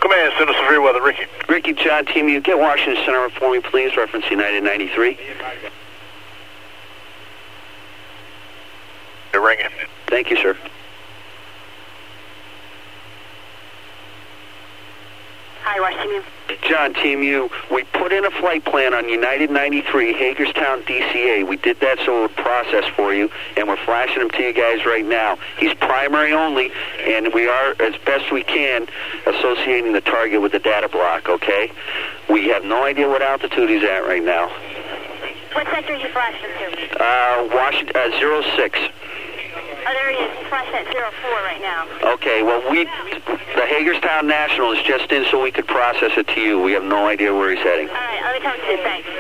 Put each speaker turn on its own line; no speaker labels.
Command, send us severe weather, Ricky.
Ricky, John, Team U, get Washington Center for me, please. Reference United 93.
They're ringing.
Thank you, sir.
Hi, Washington U.
John, Team U, we put in a flight plan on United 93, Hagerstown, DCA. We did that so it would process for you, and we're flashing him to you guys right now. He's primary only, and we are, as best we can, associating the target with the data block, okay? We have no idea what altitude he's at right now.
What sector are you flashing to?
Washington, 06.
Oh, there he is. He's flashing at 04 right now.
Okay, well, the Hagerstown National is just in so we could process it to you. We have no idea where he's heading.
All right, let me talk to you. Thanks.